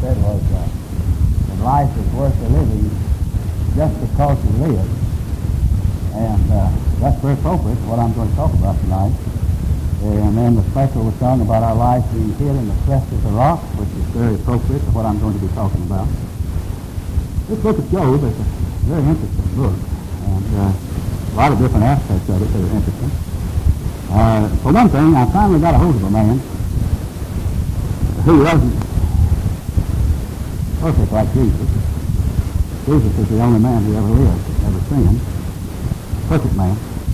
said was that life is worth the living just because we live. And that's very appropriate to what I'm going to talk about tonight. And then the special was sung about our life being hid in the cleft of the rock, which is very appropriate to what I'm going to be talking about. This book of Job is a very interesting book, and a lot of different aspects of it that are interesting. For one thing, I finally got a hold of a man who wasn't perfect like Jesus. Jesus is the only man who ever lived, ever sinned. Perfect man.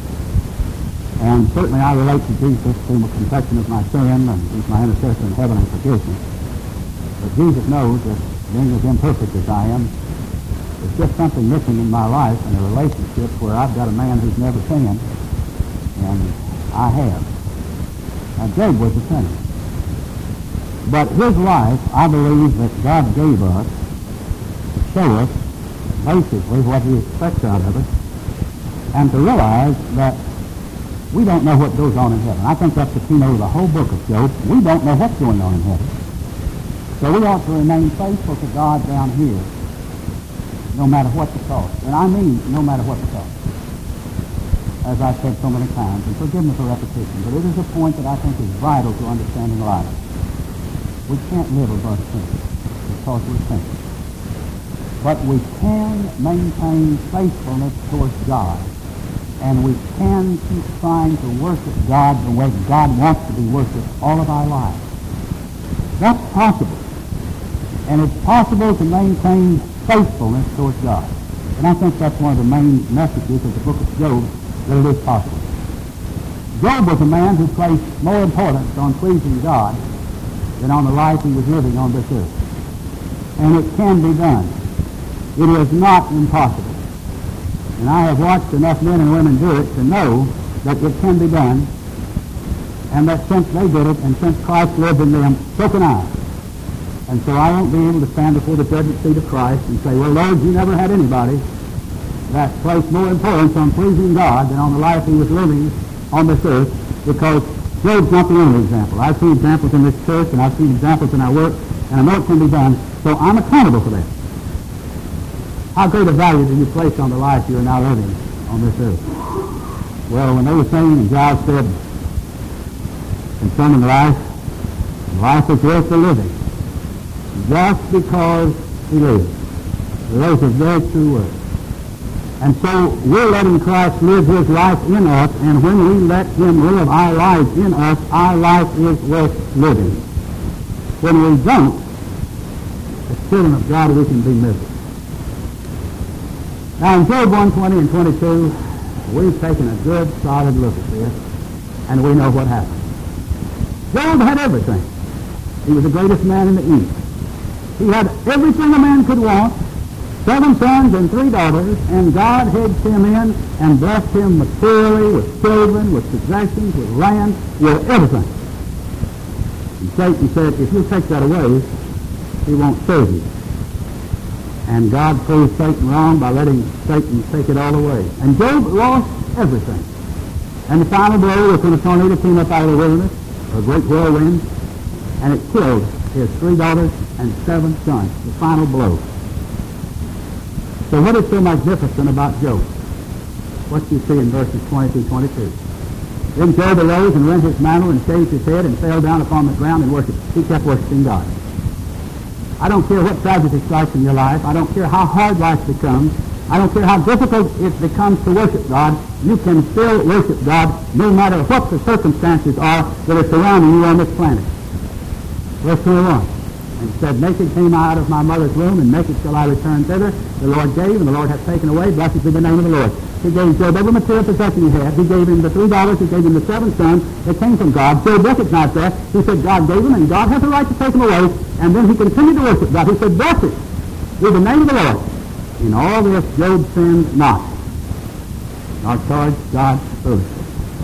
And certainly I relate to Jesus through a confession of my sin, and he's my intercessor in heaven and forgives me. But Jesus knows that being as imperfect as I am, there's just something missing in my life in a relationship where I've got a man who's never sinned, and I have. Now Job was a sinner. But his life, I believe that God gave us to show us basically what he expects out of us, and to realize that we don't know what goes on in heaven. I think that's the keynote of the whole book of Job. We don't know what's going on in heaven. So we ought to remain faithful to God down here, no matter what the cost. And I mean no matter what the cost. As I've said so many times, and forgive me for repetition, but it is a point that I think is vital to understanding life. We can't live above sin because we're sinners. But we can maintain faithfulness towards God, and we can keep trying to worship God the way God wants to be worshipped all of our lives. That's possible. And it's possible to maintain faithfulness towards God. And I think that's one of the main messages of the book of Job, that it is possible. Job was a man who placed more importance on pleasing God than on the life he was living on this earth. And it can be done. It is not impossible. And I have watched enough men and women do it to know that it can be done, and that since they did it and since Christ lived in them, so can I. And so I won't be able to stand before the judgment seat of Christ and say, well, Lord, you never had anybody that placed more importance on pleasing God than on the life he was living on this earth, because Job's not the only example. I've seen examples in this church, and I've seen examples in our work, and I know it can be done, so I'm accountable for that. How great a value do you place on the life you are now living on this earth? Well, when they were saying, and Giles said, concerning life is worth the living, just because he lives. Those are very true words. And so we're letting Christ live his life in us, and when we let him live our lives in us, our life is worth living. When we don't, as children of God, we can be miserable. Now in Job 1:20 and 22, we've taken a good, solid look at this, and we know what happened. Job had everything. He was the greatest man in the East. He had everything a man could want, 7 sons and 3 daughters, and God hedged him in and blessed him materially with children, with possessions, with land, with everything. And Satan said, if you take that away, he won't serve you. And God proved Satan wrong by letting Satan take it all away. And Job lost everything. And the final blow was when a tornado came up out of the wilderness, a great whirlwind, and it killed his 3 daughters and 7 sons, the final blow. So what is so magnificent about Job? What do you see in verses 20-22? Then Job arose and rent his mantle and shaved his head and fell down upon the ground and worshipped. He kept worshiping God. I don't care what tragedy strikes in your life. I don't care how hard life becomes. I don't care how difficult it becomes to worship God. You can still worship God no matter what the circumstances are that are surrounding you on this planet. Verse 21. And said, naked came I out of my mother's womb, and naked shall I return thither. The Lord gave, and the Lord hath taken away. Blessed be the name of the Lord. He gave Job every material possession he had. He gave him the 3 daughters. He gave him the 7 sons that came from God. Job recognized that. He said God gave him, and God has the right to take them away. And then he continued to worship God. He said, blessed be the name of the Lord. In all this Job sinned not, nor charged God foolishly.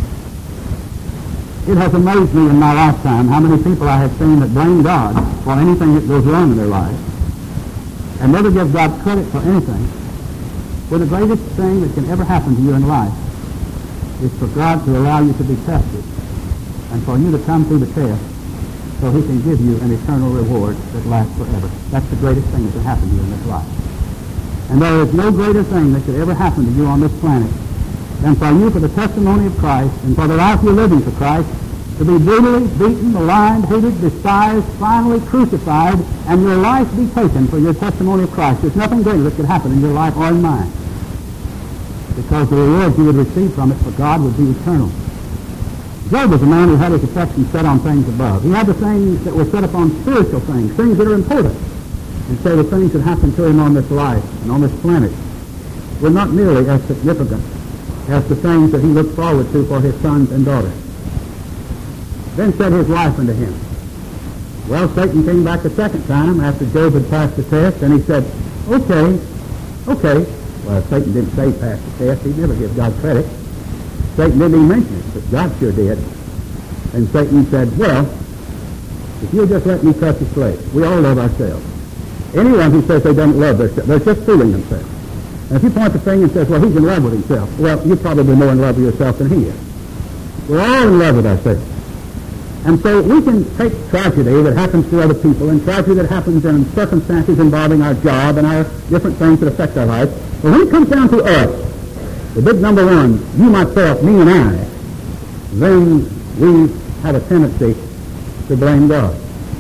It has amazed me in my lifetime how many people I have seen that blame God for anything that goes wrong in their lives and never give God credit for anything. Well, the greatest thing that can ever happen to you in life is for God to allow you to be tested and for you to come through the test so he can give you an eternal reward that lasts forever. That's the greatest thing that can happen to you in this life. And there is no greater thing that could ever happen to you on this planet than for you, for the testimony of Christ, and for the life you're living for Christ, to be brutally beaten, maligned, hated, despised, finally crucified, and your life be taken for your testimony of Christ. There's nothing greater that could happen in your life or in mine, because the reward you would receive from it for God would be eternal. Job was a man who had his affection set on things above. He had the things that were set upon spiritual things, things that are important. And so the things that happened to him on this life and on this planet were not nearly as significant as the things that he looked forward to for his sons and daughters. Then said his wife unto him, well, Satan came back the second time after Job had passed the test, and he said, okay. Well, Satan didn't say pass the test. He never gives God credit. Satan didn't even mention it, but God sure did. And Satan said, well, if you'll just let me touch his flesh, we all love ourselves. Anyone who says they don't love themselves, they're just fooling themselves. And if you point the finger and says, well, he's in love with himself, well, you're probably more in love with yourself than he is. We're all in love with ourselves. And so we can take tragedy that happens to other people and tragedy that happens in circumstances involving our job and our different things that affect our life. But when it comes down to us, the big number one, you, myself, me, and I, then we have a tendency to blame God.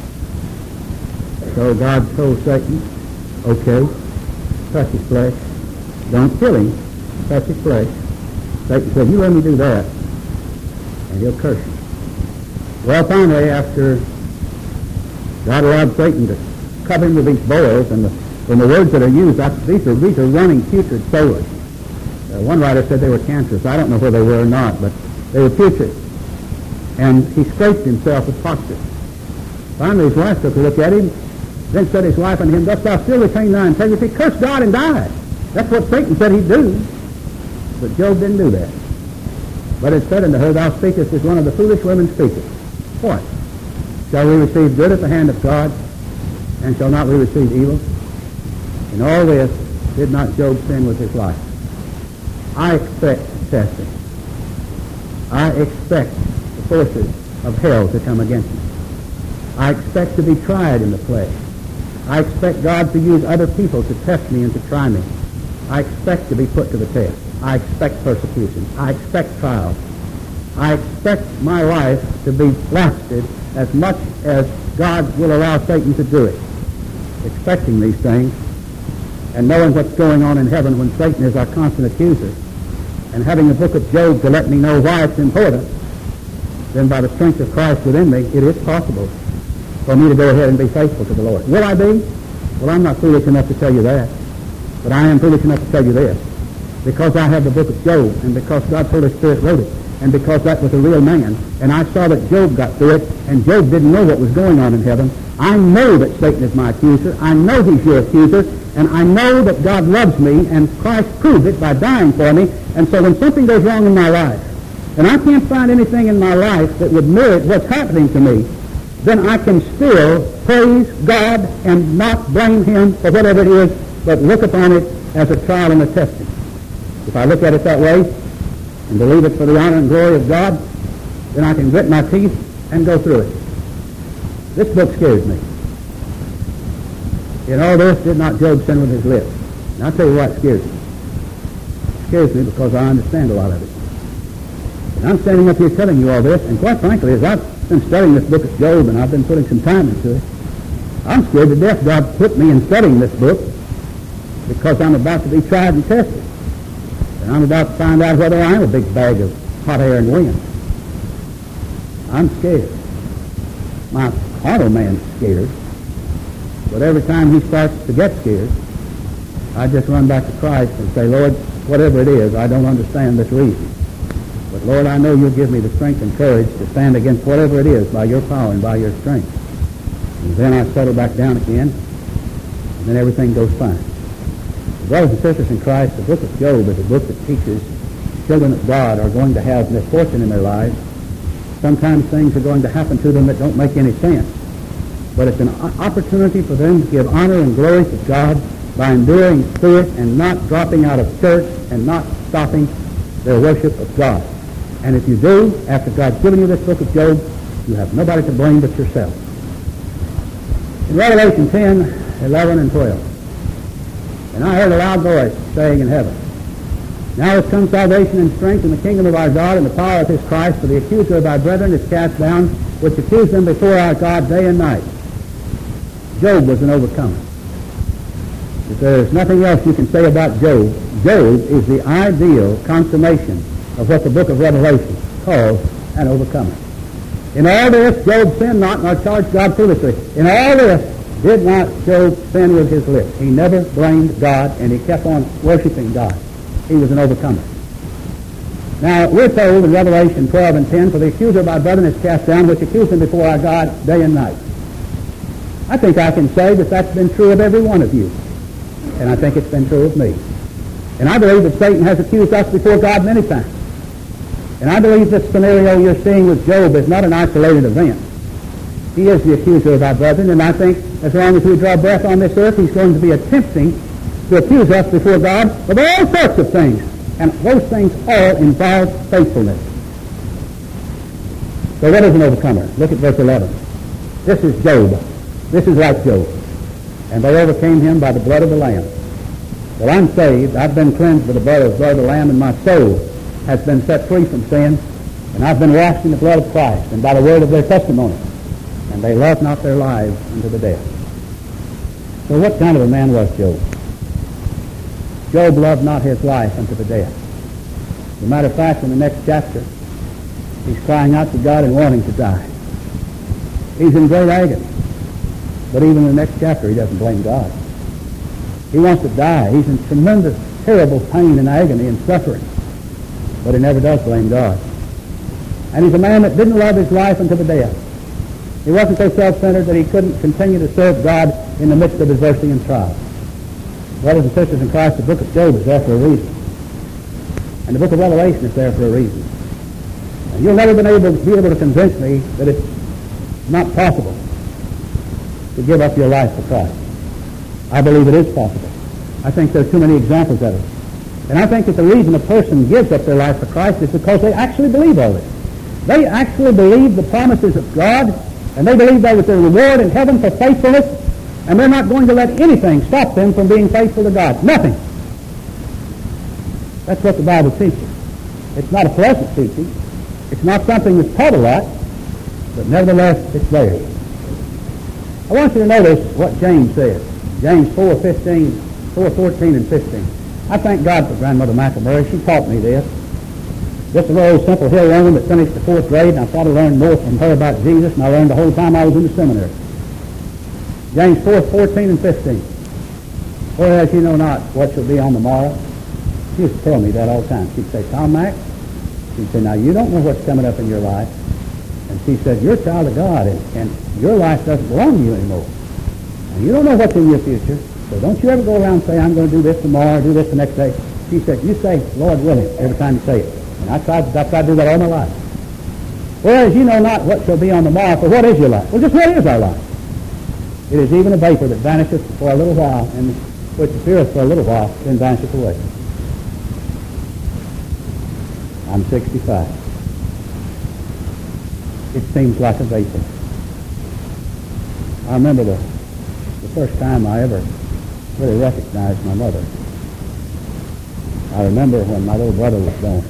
So God told Satan, okay, touch his flesh. Don't kill him. Touch his flesh. Satan said, you let me do that, and he'll curse you. Well, finally, after God allowed Satan to cover him with these boils, and the words that are used, these are running putrid sores. One writer said they were cancerous. I don't know whether they were or not, but they were putrid. And he scraped himself with potsherd. Finally, his wife took a look at him, then said his wife unto him, dost thou still retain thy integrity? Curse God and die. That's what Satan said he'd do. But Job didn't do that. But it said unto her, thou speakest as one of the foolish women speaketh. What? Shall we receive good at the hand of God, and shall not we receive evil? In all this, did not Job sin with his life? I expect testing. I expect the forces of hell to come against me. I expect to be tried in the flesh. I expect God to use other people to test me and to try me. I expect to be put to the test. I expect persecution. I expect trials. I expect my life to be blasted as much as God will allow Satan to do it. Expecting these things and knowing what's going on in heaven when Satan is our constant accuser, and having the book of Job to let me know why it's important, then by the strength of Christ within me, it is possible for me to go ahead and be faithful to the Lord. Will I be? Well, I'm not foolish enough to tell you that, but I am foolish enough to tell you this. Because I have the book of Job, and because God's Holy Spirit wrote it, and because that was a real man, and I saw that Job got through it, and Job didn't know what was going on in heaven, I know that Satan is my accuser. I know he's your accuser, and I know that God loves me, and Christ proved it by dying for me. And so when something goes wrong in my life, and I can't find anything in my life that would merit what's happening to me, then I can still praise God and not blame him for whatever it is, but look upon it as a trial and a testing. If I look at it that way and believe it for the honor and glory of God, then I can grit my teeth and go through it. This book scares me. In all this, did not Job sin with his lips? And I'll tell you what scares me. It scares me because I understand a lot of it. And I'm standing up here telling you all this, and quite frankly, as I've been studying this book of Job, and I've been putting some time into it, I'm scared to death God put me in studying this book because I'm about to be tried and tested. And I'm about to find out whether I am a big bag of hot air and wind. I'm scared. My carnal man's scared. But every time he starts to get scared, I just run back to Christ and say, Lord, whatever it is, I don't understand this reason. But Lord, I know you'll give me the strength and courage to stand against whatever it is by your power and by your strength. And then I settle back down again, and then everything goes fine. Brothers and sisters in Christ, the book of Job is a book that teaches children of God are going to have misfortune in their lives. Sometimes things are going to happen to them that don't make any sense. But it's an opportunity for them to give honor and glory to God by enduring through it and not dropping out of church and not stopping their worship of God. And if you do, after God's given you this book of Job, you have nobody to blame but yourself. In Revelation 10, 11, and 12. And I heard a loud voice saying in heaven, Now is come salvation and strength in the kingdom of our God and the power of his Christ, for the accuser of our brethren is cast down, which accused them before our God day and night. Job was an overcomer. If there's nothing else you can say about Job, Job is the ideal consummation of what the book of Revelation calls an overcomer. In all this, Job sinned not, nor charged God foolishly. In all this, did not Job sin with his lips. He never blamed God, and he kept on worshiping God. He was an overcomer. Now, we're told in Revelation 12 and 10, for the accuser of our brethren is cast down, which accused him before our God day and night. I think I can say that that's been true of every one of you. And I think it's been true of me. And I believe that Satan has accused us before God many times. And I believe this scenario you're seeing with Job is not an isolated event. He is the accuser of our brethren, and I think as long as we draw breath on this earth, he's going to be attempting to accuse us before God of all sorts of things. And those things all involve faithfulness. So what is an overcomer? Look at verse 11. This is Job. This is like Job. And they overcame him by the blood of the Lamb. Well, I'm saved. I've been cleansed by the blood of the Lamb, and my soul has been set free from sin. And I've been washed in the blood of Christ and by the word of their testimony. And they loved not their lives unto the death. So what kind of a man was Job? Job loved not his life unto the death. As a matter of fact, in the next chapter, he's crying out to God and wanting to die. He's in great agony. But even in the next chapter, he doesn't blame God. He wants to die. He's in tremendous, terrible pain and agony and suffering. But he never does blame God. And he's a man that didn't love his life unto the death. He wasn't so self-centered that he couldn't continue to serve God in the midst of adversity and trial. Brothers and sisters in Christ, the book of Job is there for a reason. And the book of Revelation is there for a reason. And you'll never be able to convince me that it's not possible to give up your life for Christ. I believe it is possible. I think there are too many examples of it. And I think that the reason a person gives up their life for Christ is because they actually believe all this. They actually believe the promises of God, and they believe there was a reward in heaven for faithfulness, and they're not going to let anything stop them from being faithful to God. Nothing. That's what the Bible teaches. It's not a pleasant teaching. It's not something that's taught a lot, but nevertheless, it's there. I want you to notice what James says. James 4:14 and 15. I thank God for Grandmother McElmurray. She taught me this. This is a very simple hill woman that finished the 4th grade, and I thought I learned more from her about Jesus than I learned the whole time I was in the seminary. James 4:14 and 15. Whereas you know not what shall be on the morrow. She used to tell me that all the time. She'd say, Tom Mack, she'd say, now you don't know what's coming up in your life. And she said, you're a child of God, and your life doesn't belong to you anymore. And you don't know what's in your future, so don't you ever go around and say, I'm going to do this tomorrow, do this the next day. She said, you say, Lord willing, every time you say it. And I tried to do that all my life. Whereas you know not what shall be on the morrow, for what is your life? Well, just what is our life? It is even a vapor that vanisheth for a little while, and which appeareth for a little while, then vanisheth away. I'm 65. It seems like a vapor. I remember the first time I ever really recognized my mother. I remember when my little brother was born.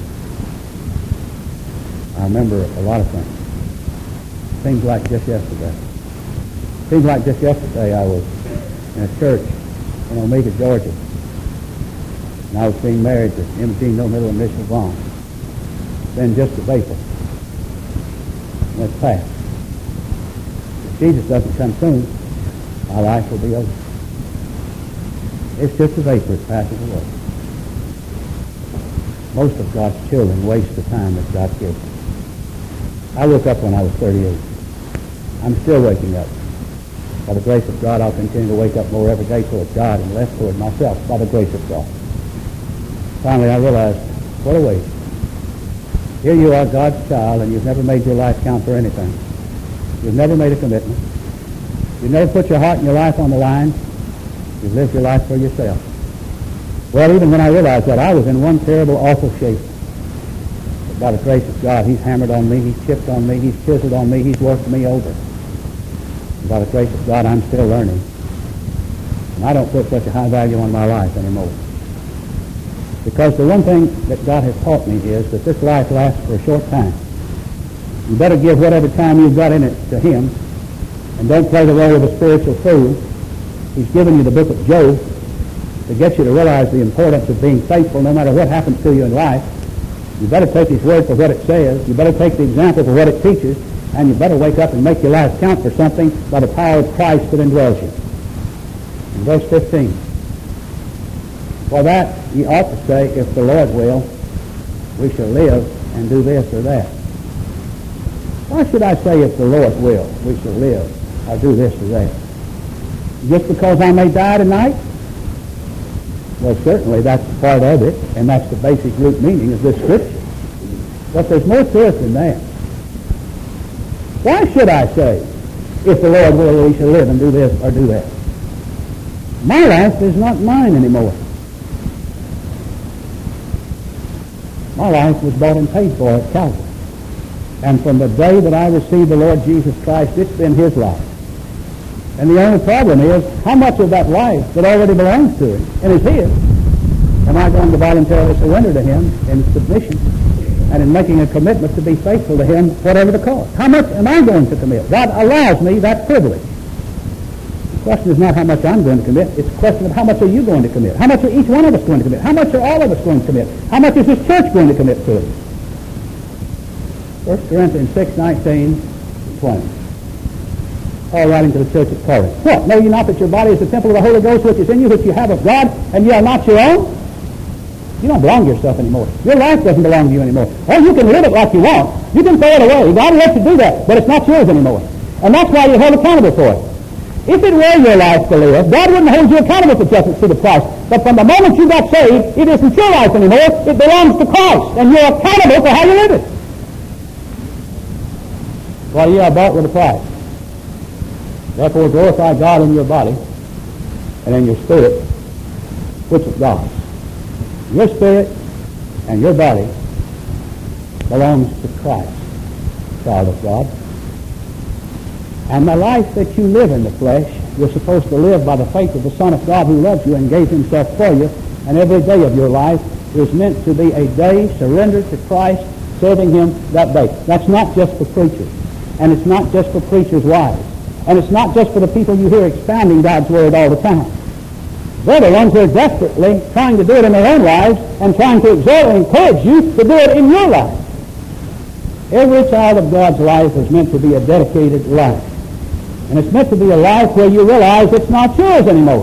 I remember a lot of things. Seems like just yesterday. Seems like just yesterday I was in a church in Omega, Georgia. And I was being married to Imogene Middle and Mitchell Vaughn. Then just a vapor. And it's past. If Jesus doesn't come soon, my life will be over. It's just a vapor that passes away. Most of God's children waste the time that God gives them. I woke up when I was 38. I'm still waking up. By the grace of God, I'll continue to wake up more every day toward God and less toward myself, by the grace of God. Finally, I realized, what a waste. Here you are, God's child, and you've never made your life count for anything. You've never made a commitment. You've never put your heart and your life on the line. You've lived your life for yourself. Well, even when I realized that, I was in one terrible, awful shape. But by the grace of God, He's hammered on me, He's chipped on me, He's chiseled on me, He's worked me over. By the grace of God, I'm still learning. And I don't put such a high value on my life anymore. Because the one thing that God has taught me is that this life lasts for a short time. You better give whatever time you've got in it to Him, and don't play the role of a spiritual fool. He's given you the book of Job to get you to realize the importance of being faithful no matter what happens to you in life. You better take His word for what it says. You better take the example for what it teaches. And you better wake up and make your life count for something by the power of Christ that indwells you. In verse 15. For that ye ought to say, if the Lord will, we shall live and do this or that. Why should I say, if the Lord will, we shall live or do this or that? Just because I may die tonight? Well, certainly that's part of it, and that's the basic root meaning of this scripture. But there's more to it than that. Why should I say, if the Lord will, we shall live and do this or do that? My life is not mine anymore. My life was bought and paid for at Calvary. And from the day that I received the Lord Jesus Christ, it's been His life. And the only problem is, how much of that life that already belongs to Him and is His, am I going to voluntarily surrender to Him in submission and in making a commitment to be faithful to Him, whatever the cost? How much am I going to commit? God allows me that privilege. The question is not how much I'm going to commit. It's a question of how much are you going to commit? How much are each one of us going to commit? How much are all of us going to commit? How much is this church going to commit to it? 1 Corinthians 6:19-20. Paul writing to the church at Corinth. What? Know ye not that your body is the temple of the Holy Ghost which is in you, which you have of God, and ye are not your own? You don't belong to yourself anymore. Your life doesn't belong to you anymore. Oh, you can live it like you want. You can throw it away. God lets you do that, but it's not yours anymore. And that's why you're held accountable for it. If it were your life to live, God wouldn't hold you accountable for justice to the Christ. But from the moment you got saved, it isn't your life anymore. It belongs to Christ, and you're accountable for how you live it. For ye are bought with a price. Therefore glorify God in your body and in your spirit, which is God's. Your spirit and your body belongs to Christ, child of God. And the life that you live in the flesh, you're supposed to live by the faith of the Son of God who loves you and gave Himself for you. And every day of your life is meant to be a day surrendered to Christ, serving Him that day. That's not just for preachers. And it's not just for preachers' wives. And it's not just for the people you hear expounding God's Word all the time. They're the ones who are desperately trying to do it in their own lives and trying to exhort and encourage you to do it in your life. Every child of God's life is meant to be a dedicated life. And it's meant to be a life where you realize it's not yours anymore.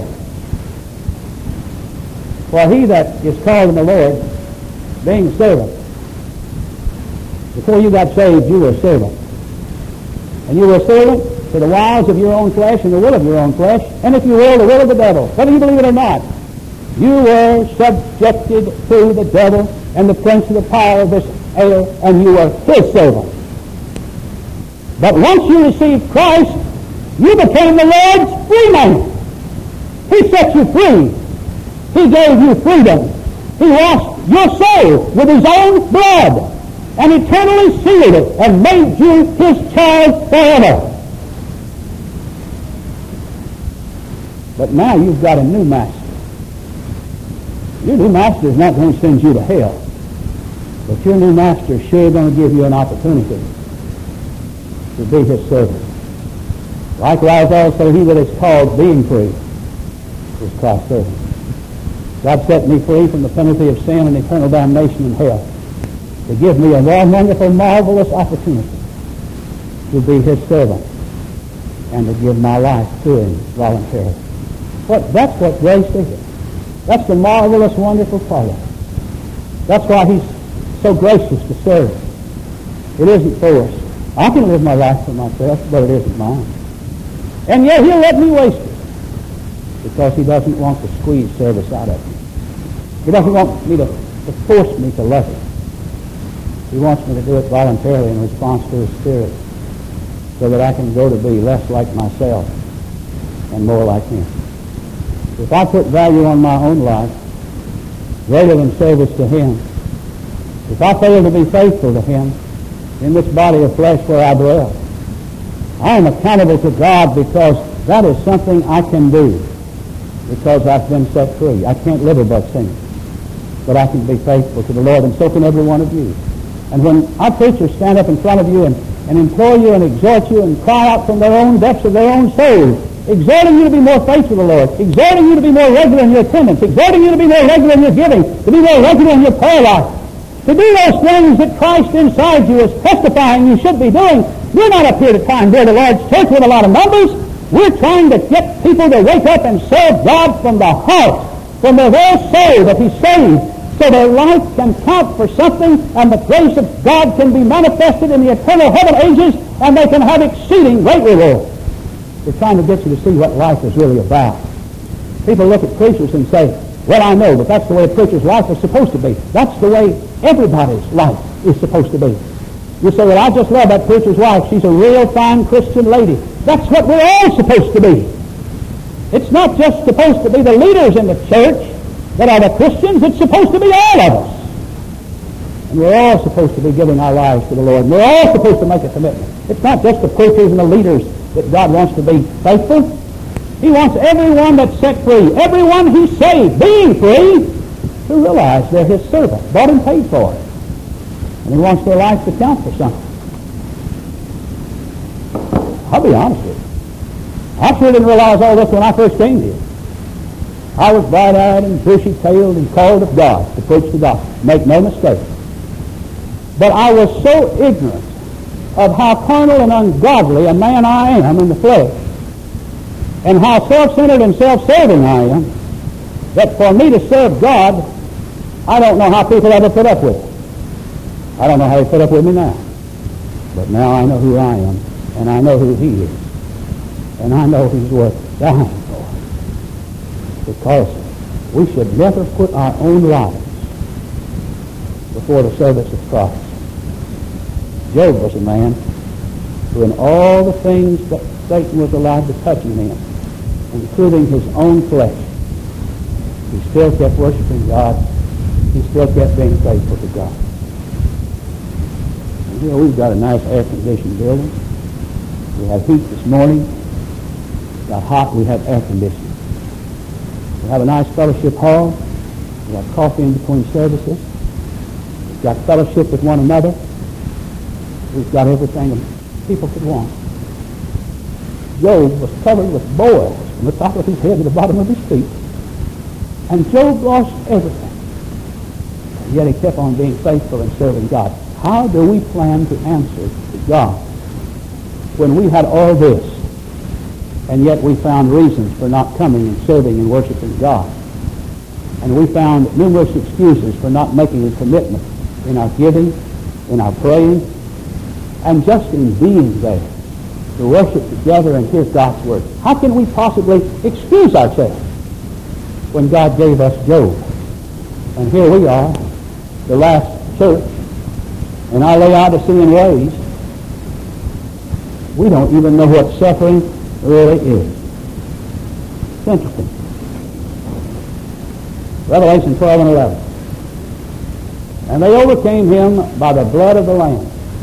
For he that is called in the Lord, being a servant. Before you got saved, you were a servant. And you were a servant to the wiles of your own flesh and the will of your own flesh, and if you will, the will of the devil. Whether you believe it or not, you were subjected to the devil and the prince of the power of this air, and you were his servant. But once you received Christ, you became the Lord's free man. He set you free. He gave you freedom. He washed your soul with His own blood and eternally sealed it and made you His child forever. But now you've got a new master. Your new master is not going to send you to hell, but your new master is sure going to give you an opportunity to be His servant. Likewise also he that is called, being free, is Christ's servant. God set me free from the penalty of sin and eternal damnation in hell to give me a wonderful, marvelous opportunity to be His servant and to give my life to Him voluntarily. That's what grace is. That's the marvelous, wonderful part of it. That's why He's so gracious to serve. It isn't forced. I can live my life for myself, but it isn't mine. And yet He'll let me waste it because He doesn't want to squeeze service out of me. He doesn't want me to force me to love Him. He wants me to do it voluntarily in response to His Spirit so that I can grow to be less like myself and more like Him. If I put value on my own life greater than service to Him, if I fail to be faithful to Him in this body of flesh where I dwell, I am accountable to God because that is something I can do because I've been set free. I can't live above sin, but I can be faithful to the Lord, and so can every one of you. And when our preachers stand up in front of you and implore you and exhort you and cry out from their own depths of their own souls, exhorting you to be more faithful to the Lord, exhorting you to be more regular in your attendance, exhorting you to be more regular in your giving, to be more regular in your prayer life, to do those things that Christ inside you is testifying you should be doing. We're not up here to try and build a large church with a lot of numbers. We're trying to get people to wake up and serve God from the heart, from their whole soul that He saved, so their life can count for something, and the grace of God can be manifested in the eternal heaven ages, and they can have exceeding great reward. We're trying to get you to see what life is really about. People look at preachers and say, well, I know, but that's the way a preacher's life is supposed to be. That's the way everybody's life is supposed to be. You say, well, I just love that preacher's wife. She's a real fine Christian lady. That's what we're all supposed to be. It's not just supposed to be the leaders in the church that are the Christians. It's supposed to be all of us. And we're all supposed to be giving our lives to the Lord. And we're all supposed to make a commitment. It's not just the preachers and the leaders that God wants to be faithful. He wants everyone that's set free, everyone He saved, being free, to realize they're His servant, bought and paid for it. And He wants their life to count for something. I'll be honest with you. I sure didn't realize all this when I first came here. I was bright-eyed and bushy-tailed and called of God to preach the gospel. Make no mistake. But I was so ignorant of how carnal and ungodly a man I am in the flesh, and how self-centered and self-serving I am, that for me to serve God, I don't know how people ever put up with it. I don't know how they put up with me now. But now I know who I am, and I know who He is, and I know He's worth dying for. Because we should never put our own lives before the service of Christ. Job was a man who, in all the things that Satan was allowed to touch him in, including his own flesh, he still kept worshiping God. He still kept being faithful to God. And here we've got a nice air-conditioned building. We have heat this morning. It got hot, we have air conditioning. We have a nice fellowship hall. We have coffee in between services. We've got fellowship with one another. We've got everything people could want. Job was covered with boils from the top of his head to the bottom of his feet. And Job lost everything. And yet he kept on being faithful and serving God. How do we plan to answer to God when we had all this, and yet we found reasons for not coming and serving and worshiping God? And we found numerous excuses for not making a commitment in our giving, in our praying, and just in being there to worship together and hear God's Word. How can we possibly excuse ourselves when God gave us Job? And here we are, the last church, in our Laodicean ways. We don't even know what suffering really is. It's interesting. Revelation 12 and 11. And they overcame him by the blood of the Lamb,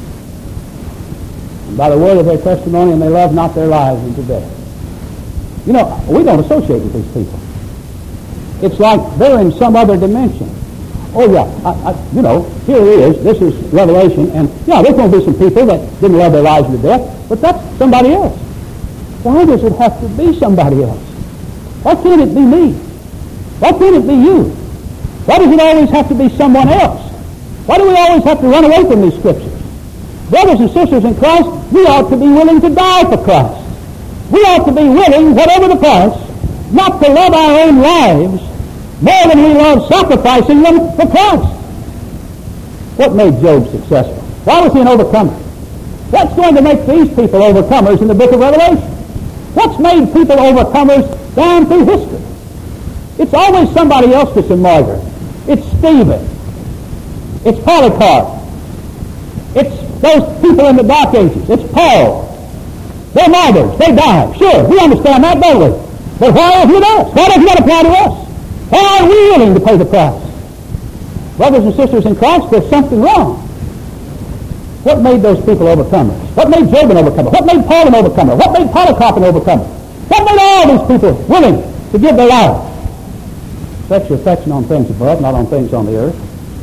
and by the word of their testimony, and they loved not their lives unto death. You know, we don't associate with these people. It's like they're in some other dimension. Oh, yeah, you know, here he is. This is Revelation, and, yeah, there's going to be some people that didn't love their lives to death, but that's somebody else. Why does it have to be somebody else? Why can't it be me? Why can't it be you? Why does it always have to be someone else? Why do we always have to run away from these scriptures? Brothers and sisters in Christ, we ought to be willing to die for Christ. We ought to be willing, whatever the price, not to love our own lives more than we love sacrificing them for Christ. What made Job successful? Why was he an overcomer? What's going to make these people overcomers in the book of Revelation? What's made people overcomers down through history? It's always somebody else that's a martyr. It's Stephen. It's Polycarp. It's those people in the Dark Ages. It's Paul. They're martyrs. They die. Sure, we understand that, don't we? But why is it us? Why doesn't that apply to us? Why are we willing to pay the price? Brothers and sisters in Christ, there's something wrong. What made those people overcomers? What made Job an overcomer? What made Paul an overcomer? What made Polycarp an overcomer? What made all these people willing to give their lives? Set your affection on things above, not on things on the earth.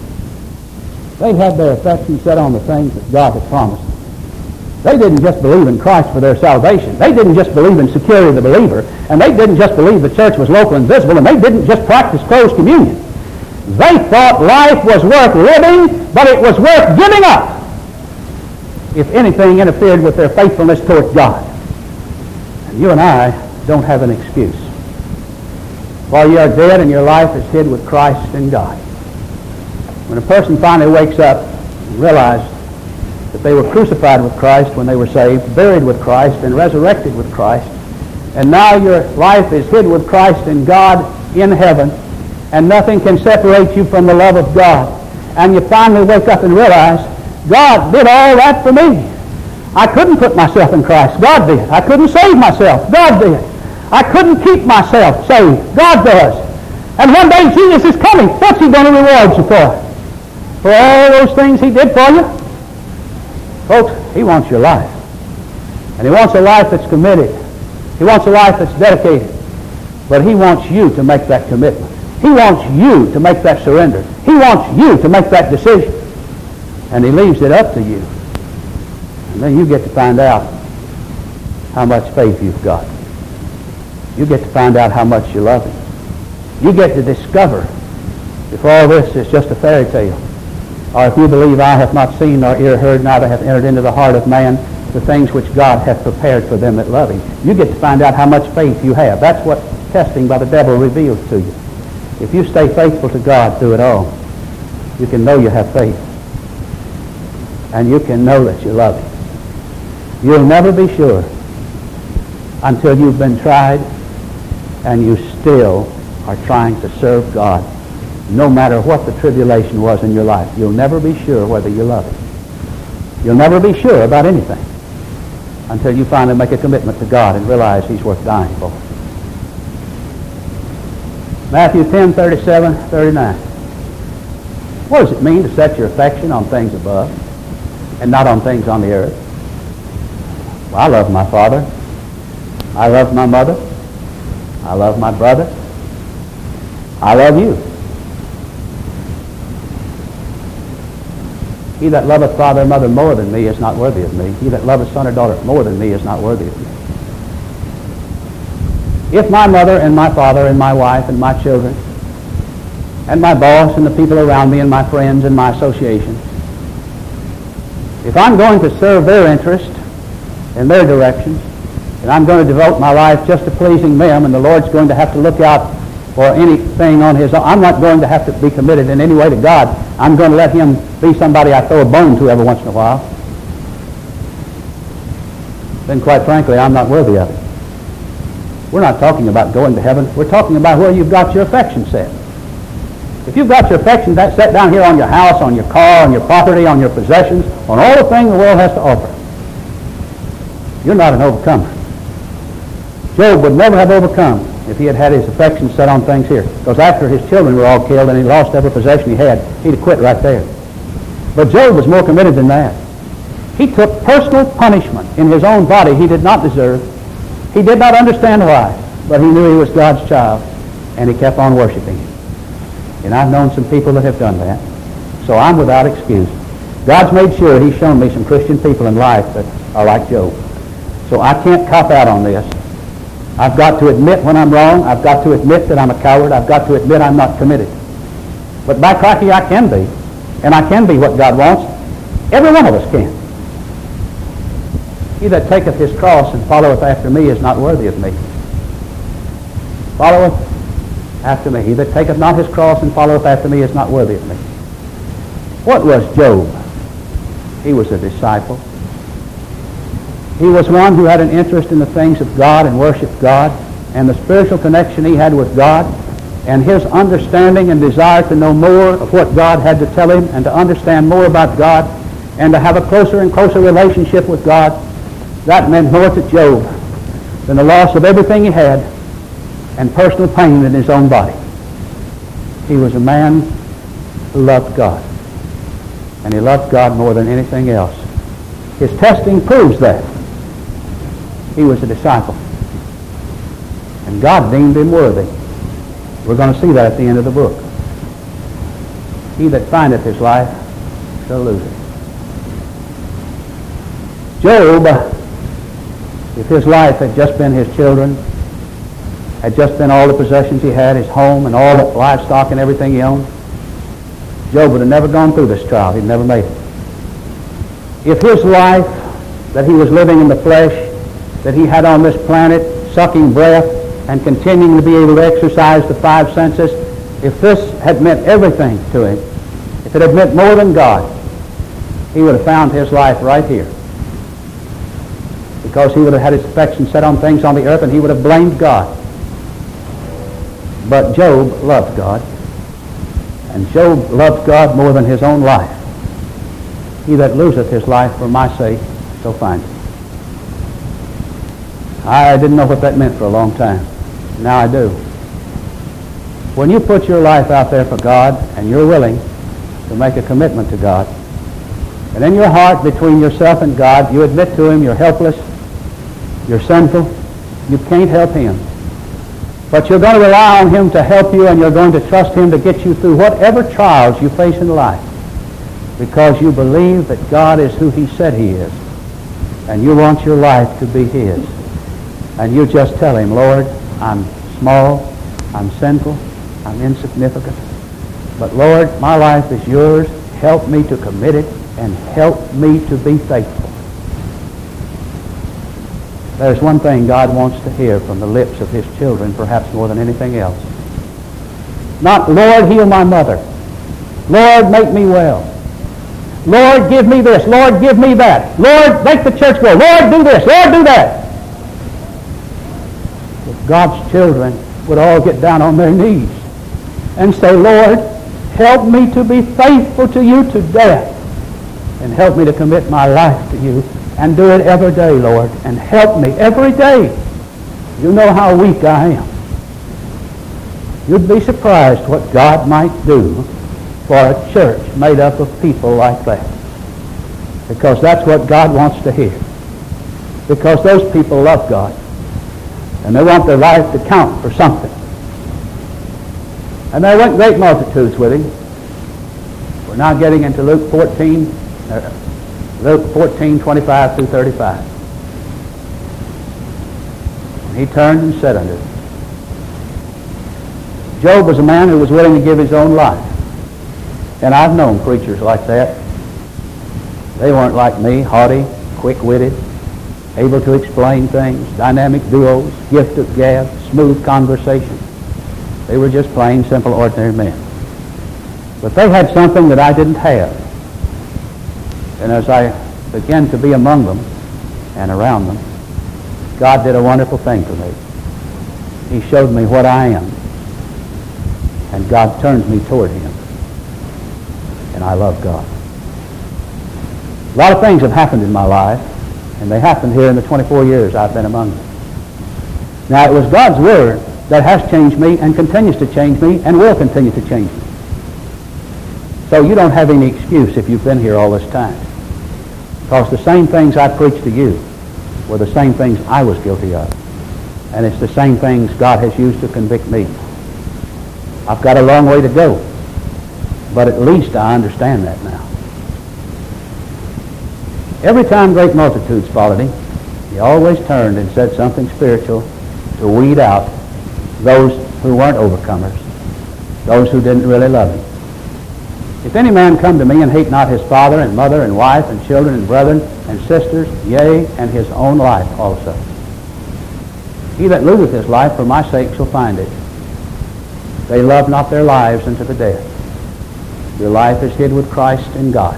They had their affection set on the things that God had promised. They didn't just believe in Christ for their salvation. They didn't just believe in security of the believer. And they didn't just believe the church was local and visible. And they didn't just practice close communion. They thought life was worth living, but it was worth giving up if anything interfered with their faithfulness toward God. And you and I don't have an excuse. For you are dead and your life is hid with Christ in God. When a person finally wakes up and realizes that they were crucified with Christ when they were saved, buried with Christ, and resurrected with Christ, and now your life is hid with Christ in God in heaven, and nothing can separate you from the love of God, and you finally wake up and realize, God did all that for me. I couldn't put myself in Christ. God did. I couldn't save myself. God did. I couldn't keep myself saved. God does. And one day Jesus is coming. What's He going to reward you for? For all those things He did for you? Folks, He wants your life. And He wants a life that's committed. He wants a life that's dedicated. But He wants you to make that commitment. He wants you to make that surrender. He wants you to make that decision. And He leaves it up to you. And then you get to find out how much faith you've got. You get to find out how much you love Him. You get to discover if all this is just a fairy tale, or if you believe eye hath not seen nor ear heard, neither hath entered into the heart of man the things which God hath prepared for them that love Him. You get to find out how much faith you have. That's what testing by the devil reveals to you. If you stay faithful to God through it all, you can know you have faith. And you can know that you love Him. You'll never be sure until you've been tried and you still are trying to serve God, no matter what the tribulation was in your life. You'll never be sure whether you love Him. You'll never be sure about anything until you finally make a commitment to God and realize He's worth dying for. Matthew 10:37-39. What does it mean to set your affection on things above and not on things on the earth? Well, I love my father. I love my mother. I love my brother. I love you. He that loveth father or mother more than me is not worthy of me. He that loveth son or daughter more than me is not worthy of me. If my mother and my father and my wife and my children and my boss and the people around me and my friends and my associations, if I'm going to serve their interest in their directions, and I'm going to devote my life just to pleasing them, and the Lord's going to have to look out for anything on His own, I'm not going to have to be committed in any way to God. I'm going to let Him be somebody I throw a bone to every once in a while. Then quite frankly, I'm not worthy of it. We're not talking about going to heaven. We're talking about where you've got your affection set. If you've got your affection set down here on your house, on your car, on your property, on your possessions, on all the things the world has to offer, you're not an overcomer. Job would never have overcome if he had had his affection set on things here. Because after his children were all killed and he lost every possession he had, he'd have quit right there. But Job was more committed than that. He took personal punishment in his own body he did not deserve. He did not understand why, but he knew he was God's child, and he kept on worshiping Him. And I've known some people that have done that, so I'm without excuse. God's made sure He's shown me some Christian people in life that are like Job. So I can't cop out on this. I've got to admit when I'm wrong. I've got to admit that I'm a coward. I've got to admit I'm not committed. But by crikey, I can be. And I can be what God wants. Every one of us can. He that taketh his cross and followeth after me is not worthy of me. Followeth after me. He that taketh not his cross and followeth after me is not worthy of me. What was Job? He was a disciple. He was one who had an interest in the things of God and worshiped God, and the spiritual connection he had with God, and his understanding and desire to know more of what God had to tell him, and to understand more about God, and to have a closer and closer relationship with God. That meant more to Job than the loss of everything he had and personal pain in his own body. He was a man who loved God, and he loved God more than anything else. His testing proves that. He was a disciple. And God deemed him worthy. We're going to see that at the end of the book. He that findeth his life shall lose it. Job, if his life had just been his children, had just been all the possessions he had, his home and all the livestock and everything he owned, Job would have never gone through this trial. He'd never made it. If his life that he was living in the flesh, that he had on this planet, sucking breath and continuing to be able to exercise the five senses, if this had meant everything to him, if it had meant more than God, he would have found his life right here. Because he would have had his affection set on things on the earth and he would have blamed God. But Job loved God. And Job loved God more than his own life. He that loseth his life for my sake shall find it. I didn't know what that meant for a long time. Now I do. When you put your life out there for God and you're willing to make a commitment to God, and in your heart between yourself and God, you admit to Him you're helpless, you're sinful, you can't help Him. But you're going to rely on Him to help you, and you're going to trust Him to get you through whatever trials you face in life, because you believe that God is who He said He is, and you want your life to be His. And you just tell Him, Lord, I'm small, I'm sinful, I'm insignificant, but Lord, my life is yours. Help me to commit it, and help me to be faithful. There's one thing God wants to hear from the lips of His children, perhaps more than anything else. Not, Lord, heal my mother. Lord, make me well. Lord, give me this. Lord, give me that. Lord, make the church grow. Lord, do this. Lord, do that. If God's children would all get down on their knees and say, Lord, help me to be faithful to you to death, and help me to commit my life to you, and do it every day, Lord, and help me every day. You know how weak I am. You'd be surprised what God might do for a church made up of people like that. Because that's what God wants to hear. Because those people love God, and they want their life to count for something. And there went great multitudes with Him. We're now getting into Luke 14, 25 through 35. And He turned and said unto them. Job was a man who was willing to give his own life. And I've known preachers like that. They weren't like me, haughty, quick-witted, able to explain things, dynamic duos, gift of gab, smooth conversation. They were just plain, simple, ordinary men. But they had something that I didn't have. And as I began to be among them and around them, God did a wonderful thing for me. He showed me what I am. And God turned me toward Him. And I love God. A lot of things have happened in my life, and they happened here in the 24 years I've been among them. Now, it was God's Word that has changed me and continues to change me and will continue to change me. So you don't have any excuse if you've been here all this time. Because the same things I preached to you were the same things I was guilty of. And it's the same things God has used to convict me. I've got a long way to go, but at least I understand that now. Every time great multitudes followed Him, He always turned and said something spiritual to weed out those who weren't overcomers, those who didn't really love Him. If any man come to me and hate not his father and mother and wife and children and brethren and sisters, yea, and his own life also, he that loseth his life for my sake shall find it. They love not their lives unto the death. Your life is hid with Christ in God.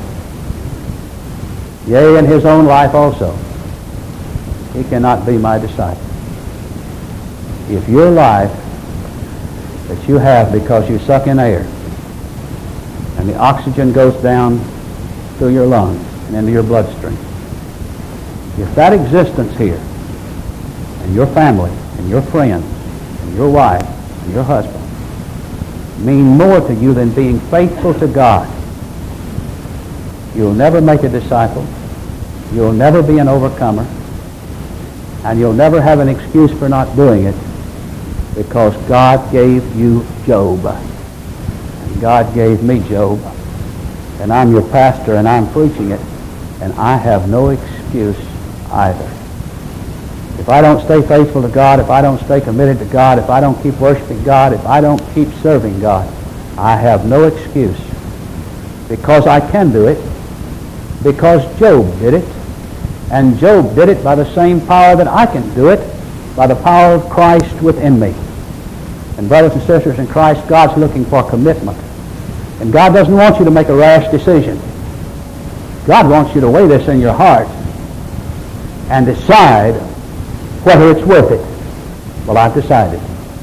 Yea, and his own life also. He cannot be my disciple. If your life that you have because you suck in air and the oxygen goes down through your lungs and into your bloodstream, if that existence here and your family and your friends and your wife and your husband mean more to you than being faithful to God, you'll never make a disciple, you'll never be an overcomer, and you'll never have an excuse for not doing it, because God gave you Job. And God gave me Job. And I'm your pastor, and I'm preaching it, and I have no excuse either. If I don't stay faithful to God, if I don't stay committed to God, if I don't keep worshiping God, if I don't keep serving God, I have no excuse. Because I can do it, because Job did it, and Job did it by the same power that I can do it, by the power of Christ within me. And brothers and sisters in Christ, God's looking for commitment. And God doesn't want you to make a rash decision. God wants you to weigh this in your heart and decide whether it's worth it. Well, I've decided.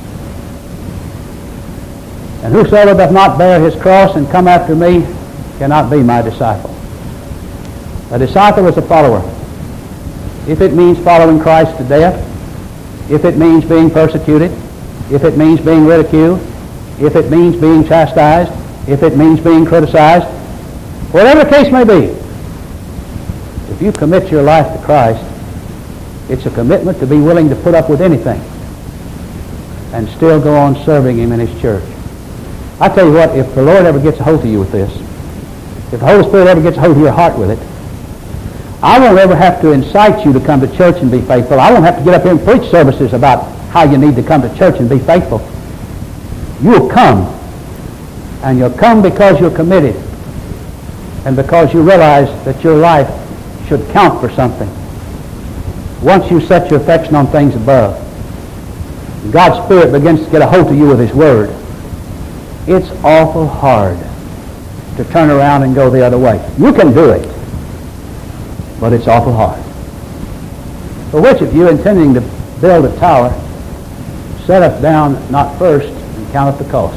And whosoever doth not bear his cross and come after me cannot be my disciple. A disciple is a follower. If it means following Christ to death, if it means being persecuted, if it means being ridiculed, if it means being chastised, if it means being criticized, whatever the case may be, if you commit your life to Christ, it's a commitment to be willing to put up with anything and still go on serving Him in His church. I tell you what, if the Lord ever gets a hold of you with this, if the Holy Spirit ever gets a hold of your heart with it, I won't ever have to incite you to come to church and be faithful. I won't have to get up here and preach services about how you need to come to church and be faithful. You'll come, and you'll come because you're committed and because you realize that your life should count for something. Once you set your affection on things above, God's Spirit begins to get a hold of you with His Word, it's awful hard to turn around and go the other way. You can do it, but it's awful hard. For which of you intending to build a tower, setteth down not first and counteth the cost?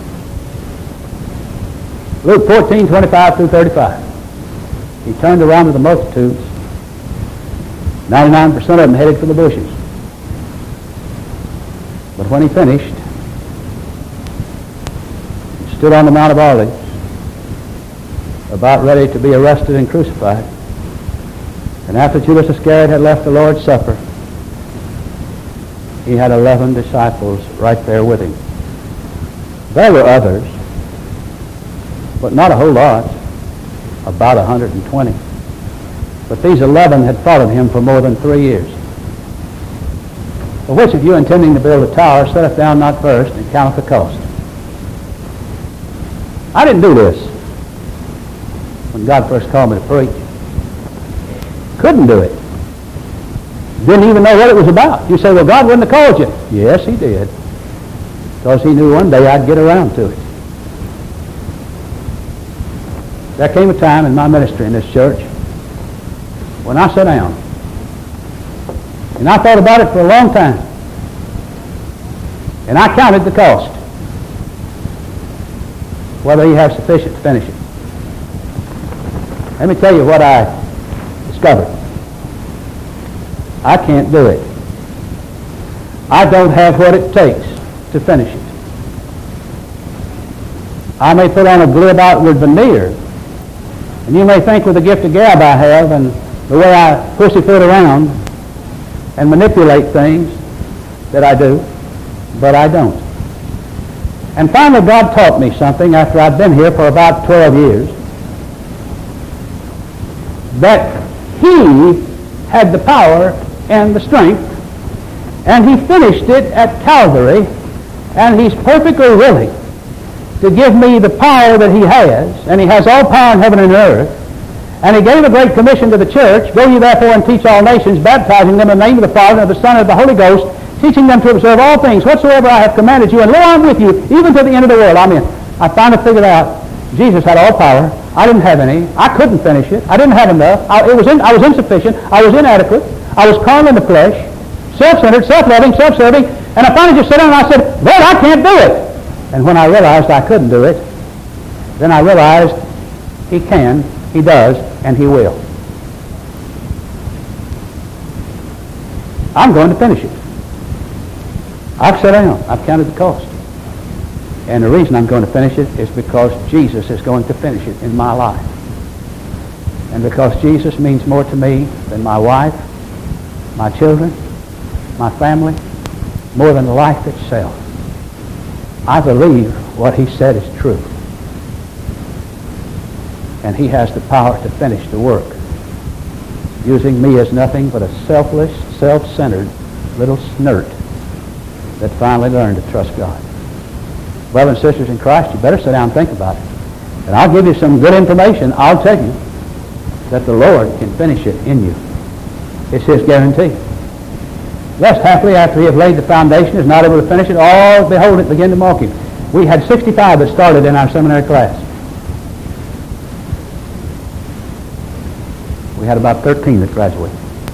Luke 14:25 through 35. He turned around to the multitudes. 99% of them headed for the bushes. But when he finished, he stood on the Mount of Olives, about ready to be arrested and crucified. And after Judas Iscariot had left the Lord's Supper, he had 11 disciples right there with him. There were others, but not a whole lot, about 120. But these 11 had followed him for more than 3 years. For which of you intending to build a tower setteth down not first and counteth the cost? I didn't do this when God first called me to preach. Couldn't do it. Didn't even know what it was about. You say, well, God wouldn't have called you. Yes, He did. Because He knew one day I'd get around to it. There came a time in my ministry in this church when I sat down. And I thought about it for a long time. And I counted the cost. Whether you have sufficient to finish it. Let me tell you what I discovered. I can't do it. I don't have what it takes to finish it. I may put on a glib outward veneer, and you may think with the gift of gab I have and the way I pussyfoot around and manipulate things that I do, but I don't. And finally God taught me something after I'd been here for about 12 years, that He had the power and the strength, and He finished it at Calvary, and He's perfectly willing to give me the power that He has, and He has all power in heaven and earth. And He gave a great commission to the church, go ye therefore and teach all nations, baptizing them in the name of the Father, and of the Son, and of the Holy Ghost, teaching them to observe all things whatsoever I have commanded you, and lo, I'm with you, even to the end of the world. Amen. I finally figured out Jesus had all power. I didn't have any. I couldn't finish it. I didn't have enough. I was insufficient. I was inadequate. I was carnal in the flesh, self-centered, self-loving, self-serving, and I finally just sat down and I said, Lord, I can't do it. And when I realized I couldn't do it, then I realized He can, He does, and He will. I'm going to finish it. I've sat down. I've counted the cost. And the reason I'm going to finish it is because Jesus is going to finish it in my life. And because Jesus means more to me than my wife, my children, my family, more than life itself, I believe what he said is true. And he has the power to finish the work, using me as nothing but a selfless, self-centered little snert that finally learned to trust God. Brothers and sisters in Christ, you better sit down and think about it. And I'll give you some good information. I'll tell you that the Lord can finish it in you. It's his guarantee. Lest happily, after he hath laid the foundation, is not able to finish it, all behold it begin to mock him. We had 65 that started in our seminary class. We had about 13 that graduated.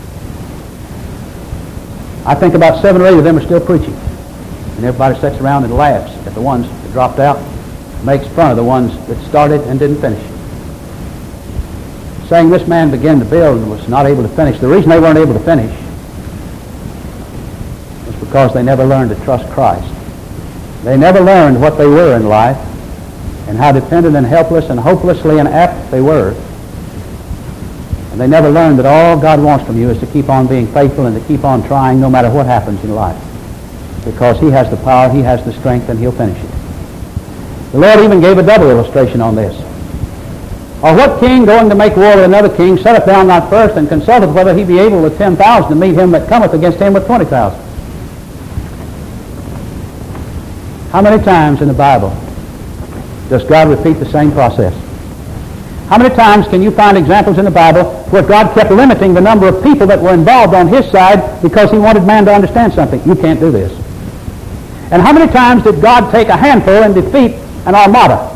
I think about 7 or 8 of them are still preaching. And everybody sits around and laughs at the ones that dropped out, makes fun of the ones that started and didn't finish. Saying this man began to build and was not able to finish. The reason they weren't able to finish was because they never learned to trust Christ. They never learned what they were in life and how dependent and helpless and hopelessly inapt they were. And they never learned that all God wants from you is to keep on being faithful and to keep on trying no matter what happens in life. Because he has the power, he has the strength, and he'll finish it. The Lord even gave a double illustration on this. Or what king going to make war with another king setteth down not first and consulteth whether he be able with 10,000 to meet him that cometh against him with 20,000? How many times in the Bible does God repeat the same process? How many times can you find examples in the Bible where God kept limiting the number of people that were involved on his side because he wanted man to understand something? You can't do this. And how many times did God take a handful and defeat an armada?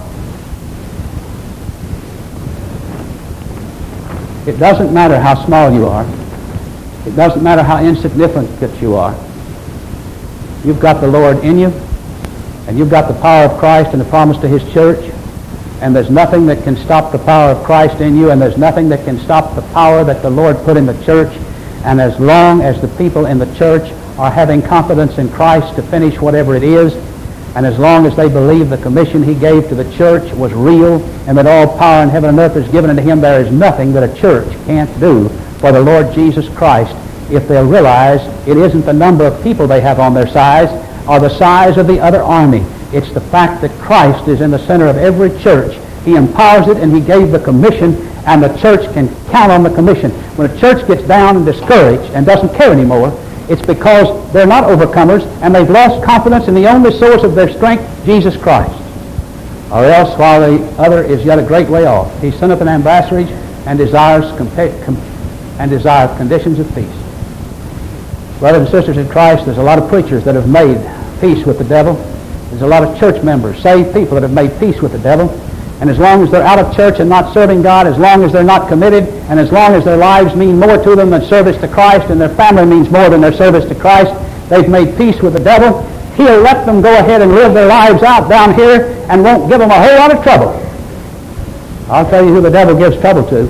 It doesn't matter how small you are. It doesn't matter how insignificant you are. You've got the Lord in you, and you've got the power of Christ and the promise to his church, and there's nothing that can stop the power of Christ in you, and there's nothing that can stop the power that the Lord put in the church. And as long as the people in the church are having confidence in Christ to finish whatever it is, and as long as they believe the commission he gave to the church was real and that all power in heaven and earth is given unto him, there is nothing that a church can't do for the Lord Jesus Christ if they'll realize it isn't the number of people they have on their sides or the size of the other army. It's the fact that Christ is in the center of every church. He empowers it, and he gave the commission, and the church can count on the commission. When a church gets down and discouraged and doesn't care anymore, it's because they're not overcomers, and they've lost confidence in the only source of their strength, Jesus Christ. Or else, while the other is yet a great way off, he sent an ambassadorage and desires conditions of peace. Brothers and sisters in Christ, there's a lot of preachers that have made peace with the devil. There's a lot of church members, saved people, that have made peace with the devil. And as long as they're out of church and not serving God, as long as they're not committed, and as long as their lives mean more to them than service to Christ, and their family means more than their service to Christ, they've made peace with the devil. He'll let them go ahead and live their lives out down here and won't give them a whole lot of trouble. I'll tell you who the devil gives trouble to.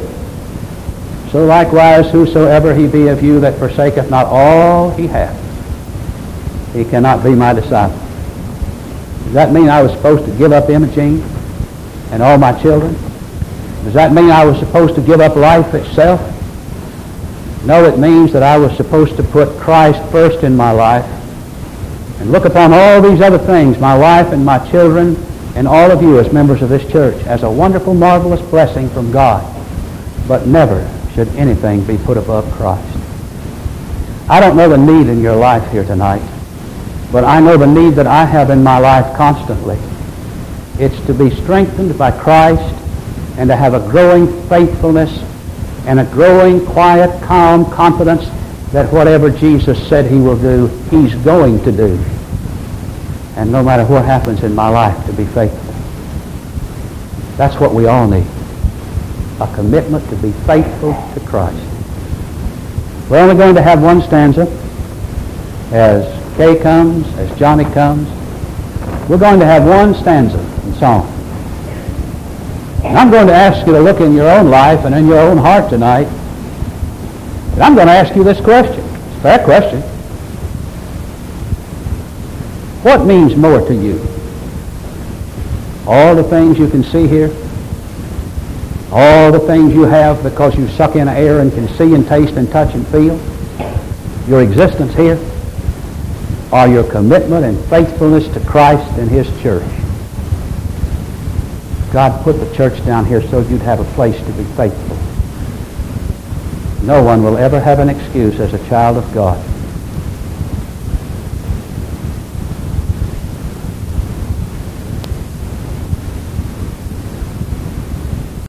So likewise, whosoever he be of you that forsaketh not all he hath, he cannot be my disciple. Does that mean I was supposed to give up Imogene and all my children? Does that mean I was supposed to give up life itself? No, it means that I was supposed to put Christ first in my life and look upon all these other things, my wife and my children and all of you as members of this church, as a wonderful, marvelous blessing from God. But never should anything be put above Christ. I don't know the need in your life here tonight, but I know the need that I have in my life constantly. It's to be strengthened by Christ and to have a growing faithfulness and a growing quiet, calm confidence that whatever Jesus said he will do, he's going to do. And no matter what happens in my life, to be faithful. That's what we all need. A commitment to be faithful to Christ. We're only going to have one stanza. As Kay comes, as Johnny comes, we're going to have one stanza in song. And I'm going to ask you to look in your own life and in your own heart tonight. And I'm going to ask you this question. It's a fair question. What means more to you? All the things you can see here? All the things you have because you suck in air and can see and taste and touch and feel, your existence here, are your commitment and faithfulness to Christ and His church. God put the church down here so you'd have a place to be faithful. No one will ever have an excuse as a child of God